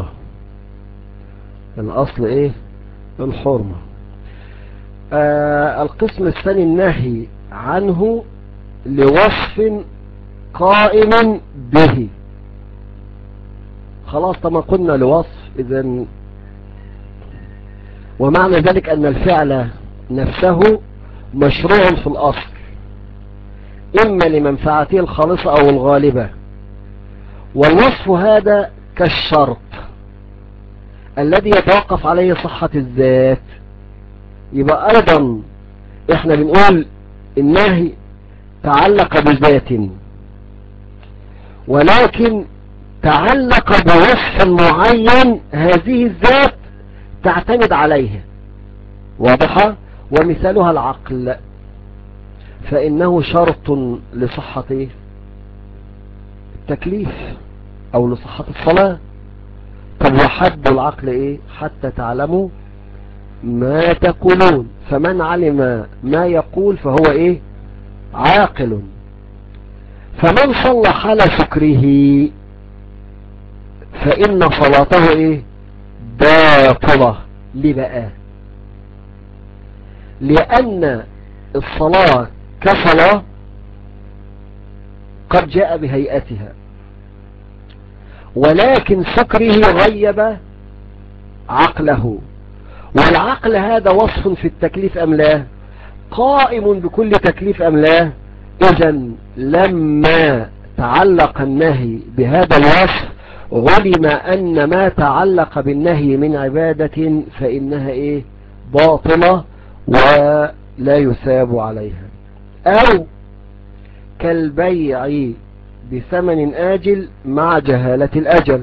A: الأصل إيه؟ الحرمة. آه القسم الثاني النهي عنه لوصف قائم به. خلاص طبعا قلنا لوصف، إذن ومعنى ذلك أن الفعل نفسه مشروع في الأصل، إما لمنفعته الخالصة أو الغالبة، والوصف هذا كالشرط الذي يتوقف عليه صحة الذات. يبقى أيضا إحنا بنقول النهي تعلق بذات، ولكن تعلق بوصف معين هذه الذات تعتمد عليه. واضحة؟ ومثالها العقل، فإنه شرط لصحة التكليف أو لصحة الصلاة. طب وحد العقل إيه؟ حتى تعلموا ما تقولون، فمن علم ما يقول فهو إيه؟ عاقل. فمن صلى حال سكره فإن صلاته إيه؟ باطلة. ليه بقى؟ لأن الصلاة كصلاة قد جاء بهيئتها، ولكن سكره غيب عقله، والعقل هذا وصف في التكليف أم لا؟ قائم بكل تكليف أم لا؟ إذن لما تعلق النهي بهذا الوصف علم أن ما تعلق بالنهي من عبادة فإنها إيه؟ باطلة ولا يثاب عليها. أو كالبيع بثمن آجل مع جهالة الأجل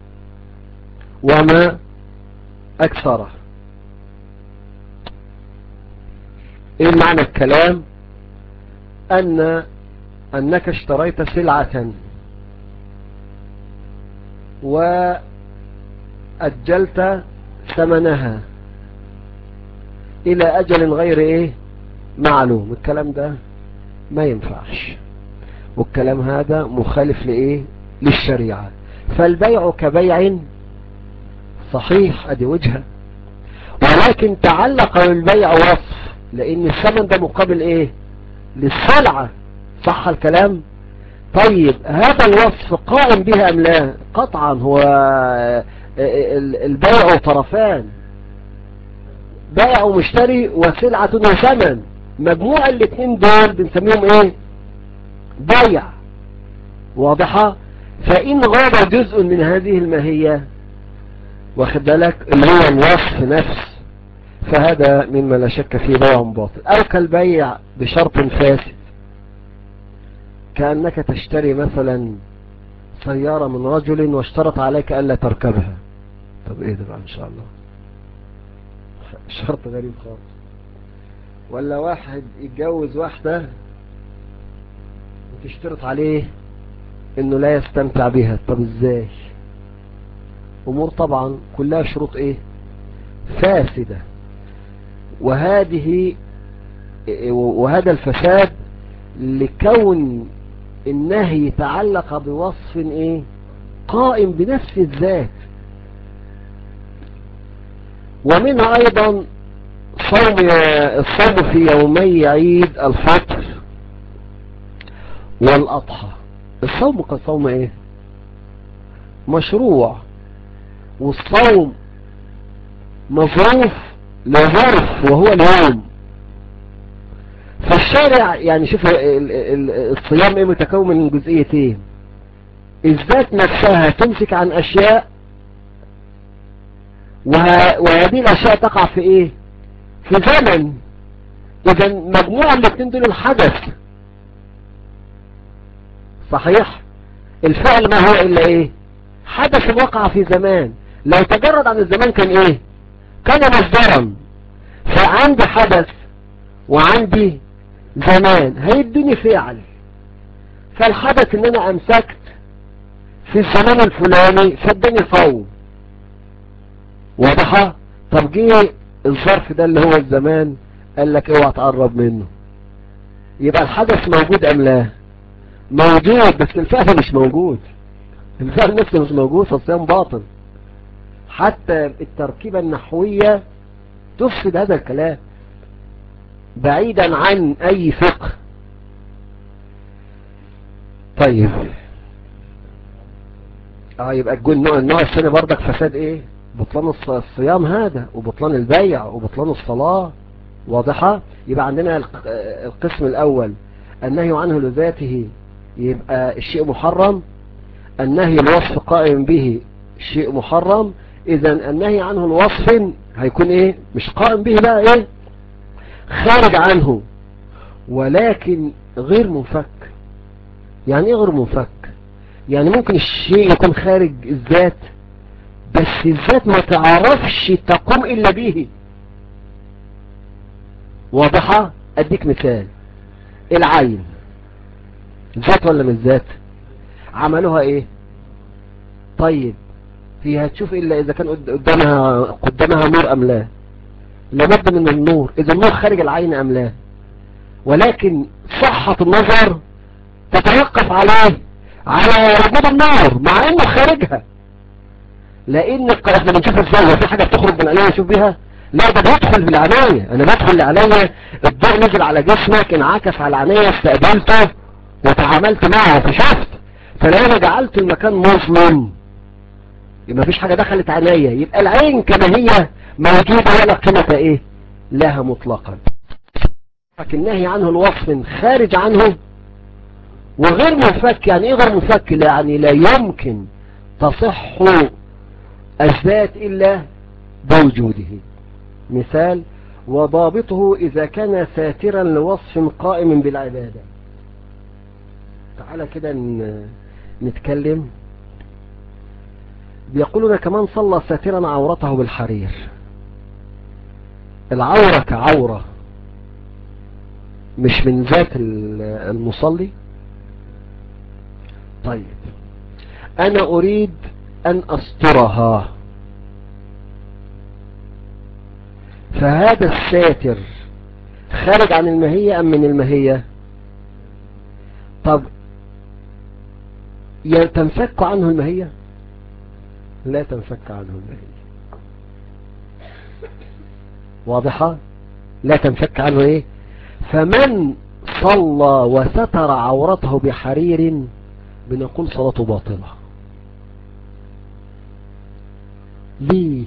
A: وما أكثره. إيه معنى الكلام؟ أن أنك اشتريت سلعة وأجلت ثمنها إلى أجل غير إيه؟ معلوم. الكلام ده ما ينفعش، والكلام هذا مخالف لإيه؟ للشريعة. فالبيع كبيع صحيح، أدي وجهة، ولكن تعلق بالبيع وصف، لأن الثمن ده مقابل إيه؟ للسلعة. صح الكلام؟ طيب هذا الوصف قائم بها أم لا؟ قطعا هو البيع طرفان، بائع ومشتري وسلعة وثمن، مجموع الاثنين دول بنسميهم ايه؟ بيع. واضحة؟ فإن غاب جزء من هذه الماهية، واخد بالك، اللي هو الوصف نفس، فهذا مما لا شك فيه بيع باطل. أو كالبيع بشرط فاسد، كأنك تشتري مثلا سيارة من رجل واشترط عليك ألا تركبها. طب ايه ده بقى ان شاء الله؟ شرط غريب خالص. ولا واحد يتجوز واحدة وتشترط عليه انه لا يستمتع بها. طب ازاي؟ امور طبعا كلها شروط ايه؟ فاسدة. وهذه وهذا الفساد لكون النهي تعلق بوصف ايه؟ قائم بنفس الذات. ومنها ايضا صوم الصوم في يومي عيد الفطر والاضحى. الصوم كصوم ايه؟ مشروع، والصوم مظروف لظرف وهو اليوم. فالشارع يعني شوف الصيام ايه؟ متكون من جزئيتين، الذات نفسها تمسك عن اشياء، وهذه الاشياء تقع في ايه؟ في زمن. اذا مجموعة الاثنين دول الحدث. صحيح؟ الفعل ما هو الا ايه؟ حدث وقع في زمان. لو تجرد عن الزمان كان ايه؟ كان مصدرا. فعندي حدث وعندي زمان هيدوني فعل. فالحدث ان انا امسكت في الزمان الفلاني فادني صوم. واضحة؟ طب جه الظرف ده اللي هو الزمان قال لك اوعى تقرب منه، يبقى الحدث موجود ام لا؟ موجود، بس الفعل مش موجود. الفعل نفسه مش موجود، فالصيام باطل. حتى التركيبة النحوية تفسد هذا الكلام بعيدا عن اي فقه. طيب اه يبقى النوع النوع الثاني برضك فساد ايه؟ بطلان الصيام هذا، وبطلان البيع، وبطلان الصلاة. واضحة؟ يبقى عندنا القسم الاول النهي عنه لذاته، يبقى الشيء محرم. النهي الوصف قائم به شيء محرم. اذا النهي عنه الوصف هيكون ايه؟ مش قائم به بقى ايه؟ خارج عنه، ولكن غير منفك. يعني ايه غير منفك؟ يعني ممكن الشيء يكون خارج الذات بس الذات ما تعرفش تقوم الا به. واضحة؟ اديك مثال، العين ذات ولا مش ذات؟ عملوها ايه؟ طيب هي هتشوف الا اذا كان قدامها قدامها نور ام لا؟ لابد من النور، اذا النور خارج العين ام لا؟ ولكن صحة النظر تتوقف عليه على وجود النور مع انه خارجها، لان احنا بنشوف ازاي في حاجة بتخرج من العناية نشوف بيها؟ لا، ده بيدخل بالعناية. انا بدخل العناية، الضوء نزل على جسمك انعكس على العناية استقبلته وتعاملت معه فشفت. فلو انا جعلت المكان مظلم يبقى مفيش حاجة دخلت عناية، يبقى العين كما هي موجودة ولا قيمة ايه لها مطلقا. لكن النهي عنه الوصف خارج عنه وغير منفك. يعني ايه غير منفك؟ يعني لا يمكن تصح الذات الا بوجوده. مثال: وضابطه اذا كان ساترا لوصف قائم بالعبادة. تعالى كده نتكلم. بيقولون كمان صلى ساترا عورته بالحرير. العورة كعورة مش من ذات المصلي. طيب انا اريد ان استرها، فهذا الساتر خارج عن الماهية ام من الماهية؟ طب تنفك عنه الماهية؟ لا تنفك عنه الماهية. واضحة؟ لا تنفك عنه ايه؟ فمن صلى وستر عورته بحرير بنقول صلاته باطلة. ليه؟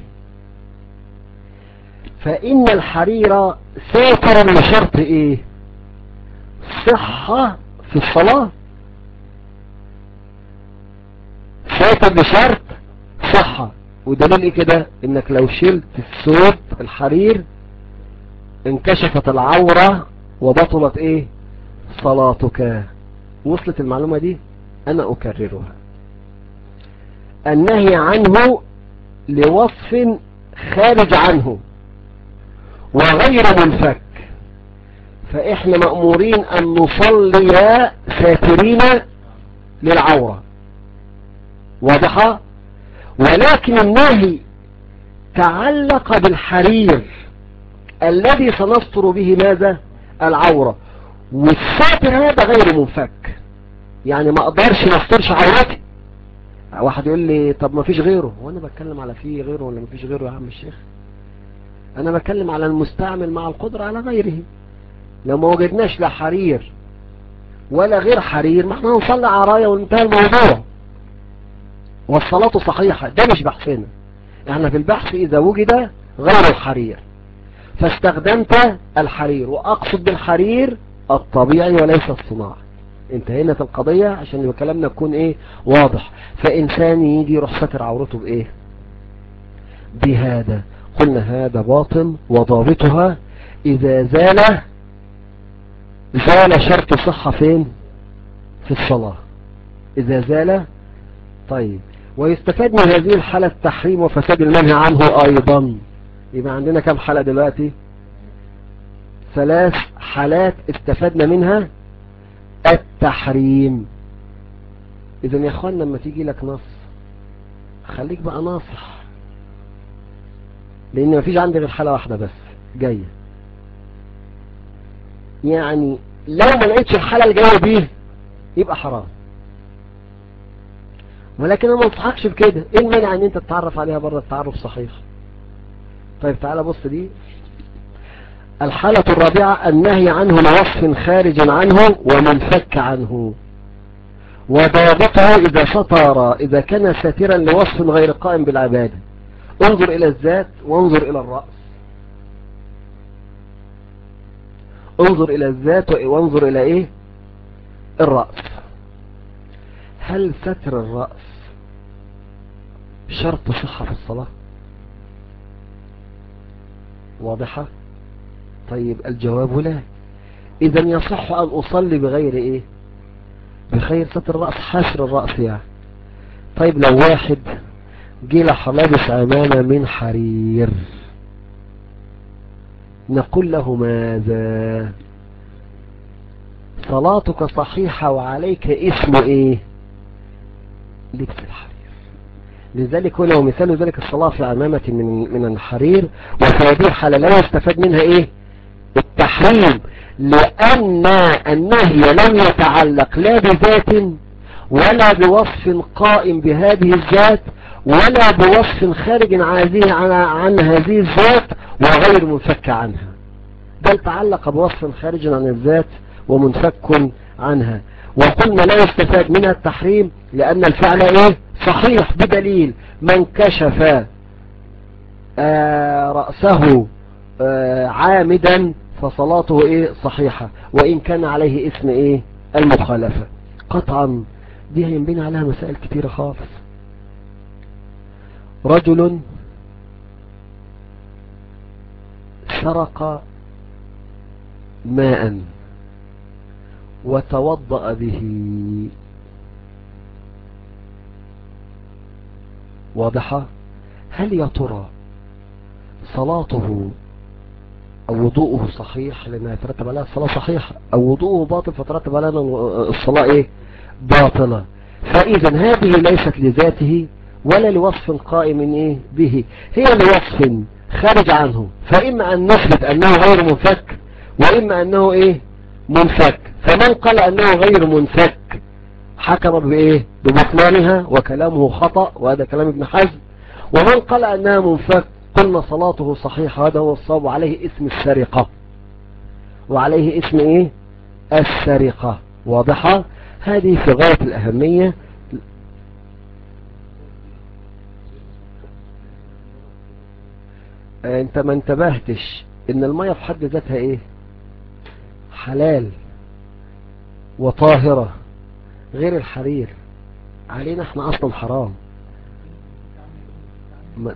A: فإن الحرير ساتر لشرط ايه؟ صحة في الصلاة. ساتر لشرط صحة. ودليل ايه كده؟ انك لو شلت الثوب الحرير انكشفت العورة وبطلت ايه؟ صلاتك. وصلت المعلومة دي؟ انا اكررها. النهي عنه لوصف خارج عنه وغير منفك، فاحنا مأمورين ان نصلي ساترين للعورة. واضحة؟ ولكن النهي تعلق بالحرير الذي سنستر به ماذا؟ العورة. والساتر هذا غير منفك، يعني ما اقدرش نسترش عورتي. واحد يقول لي طب ما فيش غيره، وانا بتكلم على فيه غيره ولا ما فيش غيره يا عم الشيخ؟ انا بتكلم على المستعمل مع القدرة على غيره. لو ما وجدناش لا حرير ولا غير حرير ما احنا هنصلي عراية وانتهى الموضوع والصلاة صحيحة. ده مش بحثنا، احنا في البحث اذا وجد غير الحرير فاستخدمت الحرير، واقصد بالحرير الطبيعي وليس الصناعي. انتهينا في القضية عشان يبقى كلامنا يكون ايه؟ واضح. فانسان يجي يروح ساتر عورته بايه؟ بهذا. قلنا هذا باطل، وضابطها اذا زال زال شرط صحة فين؟ في الصلاة. اذا زال. طيب ويستفاد من هذه الحالة التحريم وفساد المنهي عنه ايضا. يبقى عندنا كم حالة دلوقتي؟ ثلاث حالات استفدنا منها التحريم. اذا يا اخوان لما تيجي لك نص خليك بقى ناصح، لان مفيش عندي غير حالة واحدة بس جاية. يعني لو ما لقيتش الحالة الجاية دي يبقى حرام، ولكن انا ما انصحكش بكده. ايه المانع ان انت تتعرف عليها بره التعرف صحيح؟ طيب تعالى بص دي الحالة الرابعة: النهي عنه لوصف خارج عنه ومنفك عنه. وضابطه إذا سطر إذا كان ساترا لوصف غير قائم بالعبادة. انظر إلى الذات وانظر إلى الرأس. انظر إلى الذات وانظر إلى إيه؟ الرأس. هل ستر الرأس شرط صحة في الصلاة؟ واضحة؟ طيب الجواب لا. إذن يصح أن أصلي بغير إيه؟ بخير ستر الرأس، حشر الرأس يعني. طيب لو واحد جه لح لابس عمامة من حرير، نقول له ماذا؟ صلاتك صحيحة وعليك اسم ايه؟ لبس الحرير. لذلك هنا ومثال ذلك الصلاة في عمامة من من الحرير. وفي هذه الحالة لا يستفاد منها ايه؟ التحريم، لأن النهي لم يتعلق لا بذات ولا بوصف قائم بهذه الذات ولا بوصف خارج عن عن هذه الذات وغير منفك عنها، بل تعلق بوصف خارج عن الذات ومنفك عنها. وقلنا لا يستفاد منها التحريم لأن الفعل ايه؟ صحيح، بدليل من كشف آه رأسه آه عامدا فصلاته ايه؟ صحيحة، وإن كان عليه اسم ايه؟ المخالفة. قطعا دي هينبني عليها مسائل كتيرة خالص. رجل سرق ماء وتوضأ به، واضحة؟ هل يا ترى صلاته أو وضوءه صحيح لأنها يترتب عليها الصلاة صحيحة، أو وضوءه باطل فترتب عليها الصلاة إيه؟ باطلة؟ فإذا هذه ليست لذاته ولا لوصف قائم إيه به، هي لوصف خارج عنه، فإما أن نثبت أنه غير منفك وإما أنه إيه؟ منفك. فمن قال أنه غير منفك حكم بإيه؟ ببطلانها، وكلامه خطأ، وهذا كلام ابن حزم. ومن قال أنها منفك قلنا صلاته صحيحة، هذا هو الصواب، وعليه اسم السرقة، وعليه اسم ايه؟ السرقة. واضحة؟ هذه في غاية الأهمية. انت ما انتبهتش ان المية في حد ذاتها ايه؟ حلال وطاهرة، غير الحرير علينا احنا اصلا حرام. ما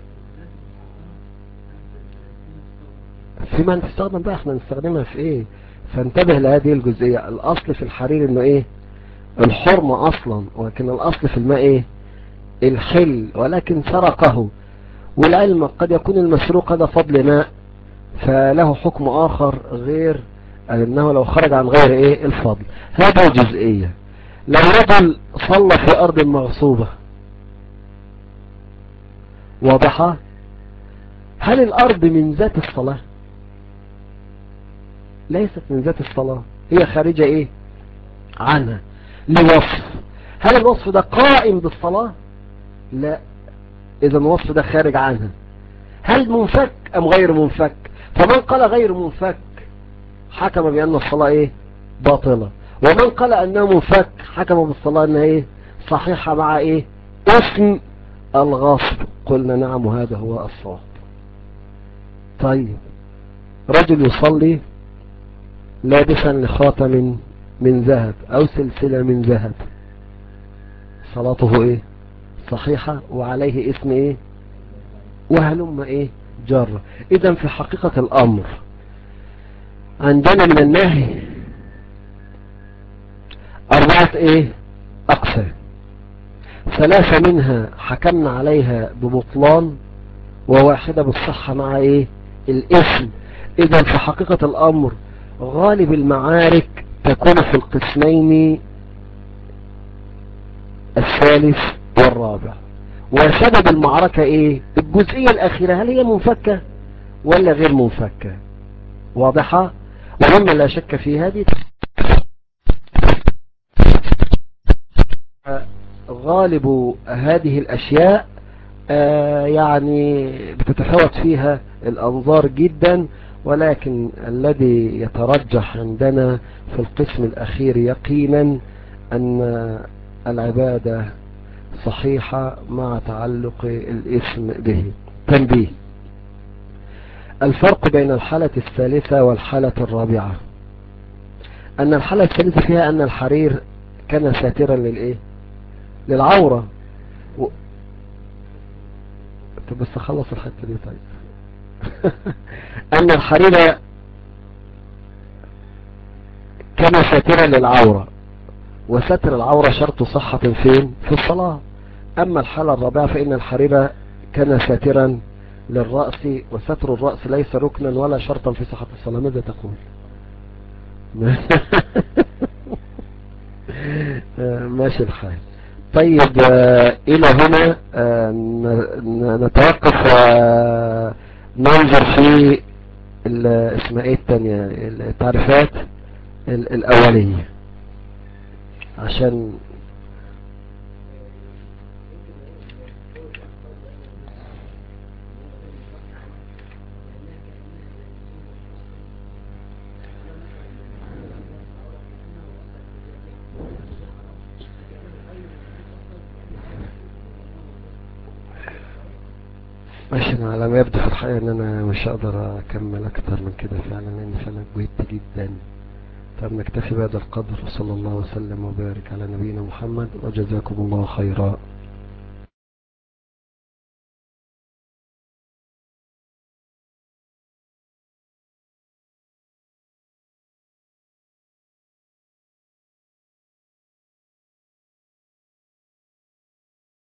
A: فيما انت تستخدم بقى احنا نستخدمها في ايه؟ فانتبه لهذه الجزئية. الاصل في الحرير انه ايه؟ الحرمة اصلا، ولكن الاصل في الماء ايه؟ الحل، ولكن سرقه. والعلم قد يكون المسروق هذا فضل ماء فله حكم اخر غير انه لو خرج عن غير ايه؟ الفضل. هذا جزئية. لو رجل صلى في ارض مغصوبة، واضحة؟ هل الارض من ذات الصلاة؟ ليست من ذات الصلاة، هي خارجة ايه؟ عنها، لوصف. هل الوصف ده قائم بالصلاة؟ لا، اذا الوصف ده خارج عنها. هل منفك ام غير منفك؟ فمن قال غير منفك حكم بان الصلاة ايه؟ باطلة. ومن قال انه منفك حكم بالصلاة انها ايه؟ صحيحة، مع ايه؟ اسم الغصب. قلنا نعم، هذا هو الصواب. طيب، رجل يصلي لابسا لخاتم من ذهب او سلسلة من ذهب، صلاته ايه؟ صحيحة، وعليه اسم ايه؟ وهلم ايه؟ جر. اذا في حقيقة الامر عندنا من النهي اربعة ايه؟ اقسام. ثلاثة منها حكمنا عليها ببطلان، وواحدة بالصحة مع ايه؟ الاسم. اذا في حقيقة الامر غالب المعارك تكون في القسمين الثالث والرابع. وسبب المعركة ايه؟ الجزئية الاخيرة، هل هي منفكة ولا غير منفكة؟ واضحة؟ ومما لا شك في هذه غالب هذه الاشياء آه يعني بتتفاوت فيها الانظار جدا، ولكن الذي يترجح عندنا في القسم الاخير يقينا ان العبادة صحيحة مع تعلق الاسم به. تنبيه: الفرق بين الحالة الثالثة والحالة الرابعة ان الحالة الثالثة فيها ان الحرير كان ساترا للايه؟ للعورة. و... طب بس اخلص الحتة دي. طيب ان الحرير كان ساترا للعورة، وستر العورة شرط صحة فين؟ في الصلاة. أما الحالة الرابعة فإن الحرير كان ساترا للرأس، وستر الرأس ليس ركنا ولا شرطا في صحة الصلاة. ماذا تقول؟ ماشي الحال. طيب آه، إلى هنا آه، ن- نتوقف وننظر في ال- اسمها ايه التانية، التعريفات ال- الأولية عشان ماشي. أنا على ما يبدو في الحقيقة ان انا مش هقدر اكمل اكتر من كده فعلا، لان فعلا جهدت جدا. طب نكتفي بهذا القدر، وصلى الله وسلم وبارك على نبينا محمد، وجزاكم الله خيرا.